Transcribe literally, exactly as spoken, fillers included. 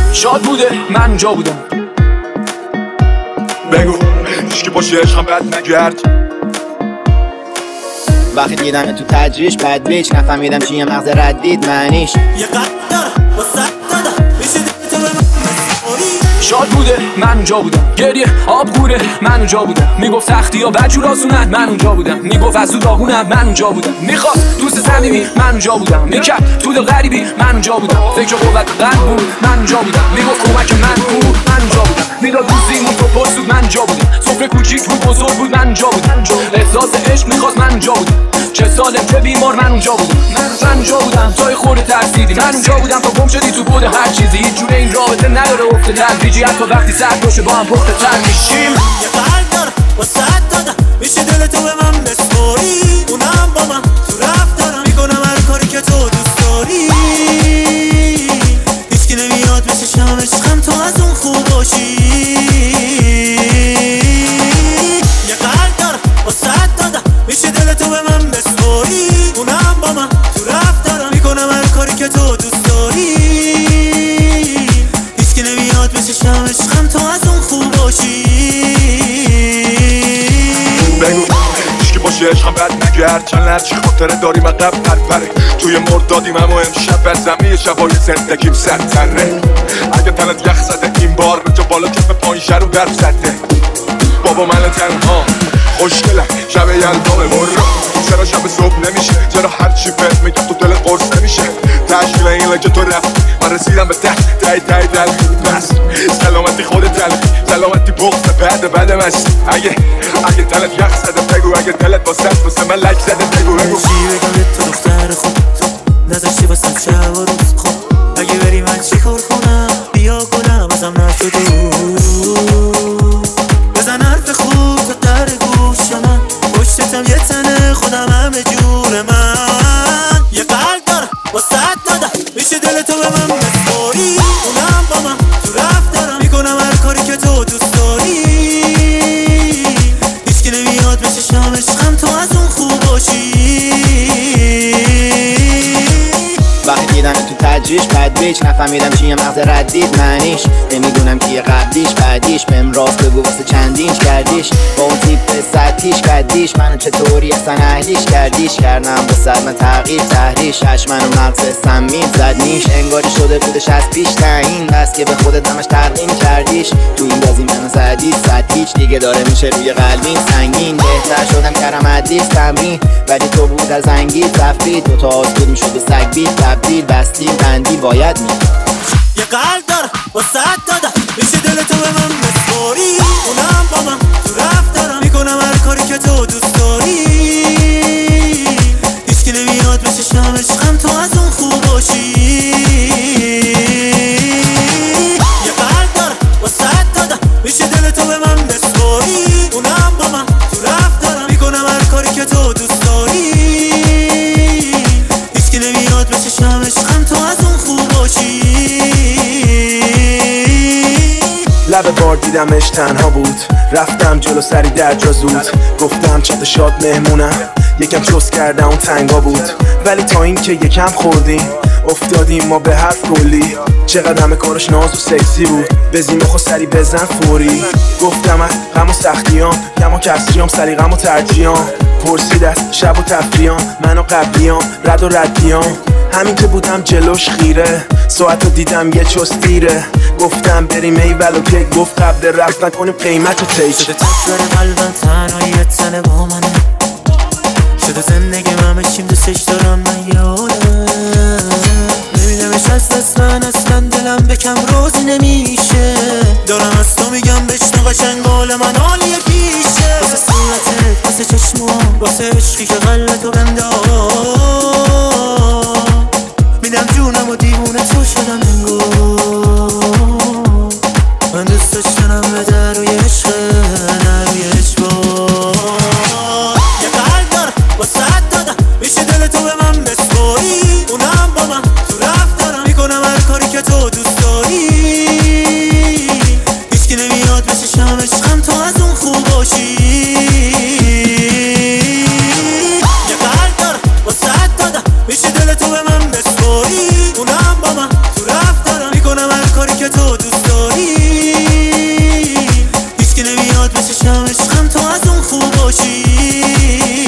شاد بوده من اونجا بودم. بگو هیچکی پشت عشقم بد نگرد. وقتی دیدم تو تجریش بد بیچ نفهمیدم چیه مغز ردید معنیش. یه قدر واسه دادا میشه تو به من شاد بوده من اونجا بودم. گریه آب غوره من اونجا بودم. میگفت تختی ها بجور آسونن من اونجا بودم. میگفت از او داغونم من اونجا بودم. میخواست دوست صمیمی من اونجا بودم. میکرد تو دل غریبی من اونجا بودم. فکر قوت قلب بود من اونجا بودم. میگفت کمک من بود من اونجا بودم. میداد دوستیمون تو پرسود من اونجا بودم. سفره کوچیک بود بزرگ بود من اونجا بودم. احساس عشق میخواست من اونجا بودم. چه سالم چه بیمار من اونجا بودم. من اونجا بودم توی خورده ترسیدی. من اونجا بودم تو گم شدی تو بود هر چیزی. هیچ جوره این رابطه نداره افت تدریجی. حتی وقتی سرد باشه با هم پخته تر میشیم. یه قلب دارم واسه دادا میشه دل تو به من بسپاری. اونم با من تو رفتارم میکنم هر کاری که تو دوست داری. هیچکی نمیاد بشه شم عشقم تو از اون خوب باشی. یه قلب دارم واسه دادا میشه دل تو به من بسپاری. اونم با من تو رفتارم میکنم هر کاری که تو دوست داری. هیچکی نمیاد بشه شم عشقم تو از اون خوب باشی. بگو هیچکی باشه عشقم بد نگرد. چند لحظه خاطره داریم عقب پرپره. توی مردادیم اما امشب بر زمین شبای زندگیم سرتره. اگه تنت یخ زده این بار به جا بالا کف پایین شر و برف زده. بابا من تنها خوشگلم شب یلدامه مرا. چرا شب صبح نمیشه؟ چرا هرچی بهت میگم تو دل قرص نمیشه؟ تشکیل این لگه تو رفت من رسیدم به ته تای تای دل. بس سلامتی خودت دل سلامتی بغض بعد بعد مست. اگه اگه دلت یخ زده بگو. اگه دلت واسه واسه من لک زده بگو بگو چی بگم تو دختر خوب تو نذاشتی واسم شب و روز خوب. اگه بری من چی کار کنم بیا گلم ازم نشده. بزن حرف خوب تو در گوش من. پشتتم یه تنه خودم همه جور من. یه قلب دارم واسه دادا میشه دل تو به من بسپاری. اونم با من تو رفتارم میکنم هر کاری که تو دوست داری. هیچکی نمیاد بشه شم عشقم تو از اون خوب باشی. وقتی دیدم تو تجریش بد بیچ نفهمیدم چیه مغز ردید معنیش. نمیدونم کیه قبلیش بعدیش. بهم راست بگو واسه چندینش کردیش. با اون تیپ سطحیش قدیش. منو چطوری اصلا اهلیش کردیش. کردم با صد من تغییر تحریش. هش منو مغز سمین زد نیش. انگاری شده بودش از پیش تعیین. بس که به خودت همش تقدیم کردیش. تو این بازی منو زدی صد هیچ دیگه داره میشه روی قلبین سنگین. بهتر شدم کردم حدیث تمرین. ولی تو بود از انگیز رفتی. دوتا آسکود میشد و سگ بیت تبدیل بستیم بندی باید می. یه قلب دارم واسه دادا میشه دل تو به من بسپاری. اونم با من تو رفتارم میکنم هر کاری که تو دوست داری. هیچکی نمیاد بشه شم عشقم تو از اون خوب باشی. یه قلب دارم واسه دادا میشه دل تو به من بسپاری. اونم با من تو رفتارم میکنم هر کاری که تو دوست داری. هیچکی نمیاد بشه شم عشقم تو از اون خوب باشی. لب بار دیدمش تنها بود. رفتم جلو سری در جا زود. گفتم چت شاد مهمونم. یکم چوس کردم اون تنگا بود. ولی تا این که یکم خوردیم افتادیم ما به حرف کلی. چقدر همه کارش ناز و سکسی بود. بزیم خو سری بزن فوری. گفتم از غم و سختیام کم و کسریام سلیقم و ترجیام. پرسید از شب و تفریام من و قبلیام رد و ردیام. همین که بودم جلوش خیره ساعتو دیدم یه چوس دیره. گفتم بریم ایول و که گفت قبل رفت نکنیم قیمت و تیک. شده تکبر قلبم تنهایی یه تنه با منه. شده زندگی همه چیم دوستش دارم من یادم. نمیدمش از دست من اصلا دلم بکم روزی نمیشه. دارم از تو میگم بشنو قشنگ حال من عالیه پیشه. واسه صورتت واسه چشمام واسه عشقی که قلبتو بنداز. میدم جونم و دیوونه تو شدم انگار. من دوست داشتنم به در روی عشق نه روی اجبار. یه قلب دارم واسه دادا میشه دل تو به من بسپاری. اونم با من تو رفتارم میکنم هر کاری که تو دوست داری. هیچکی نمیاد بشه شم عشقم تو از اون خوب باشی. یه قلب دارم واسه دادا میشه دل تو به من بسپاری. اونم با من تو رفتارم باشم عشقم تو از اون خوب باشی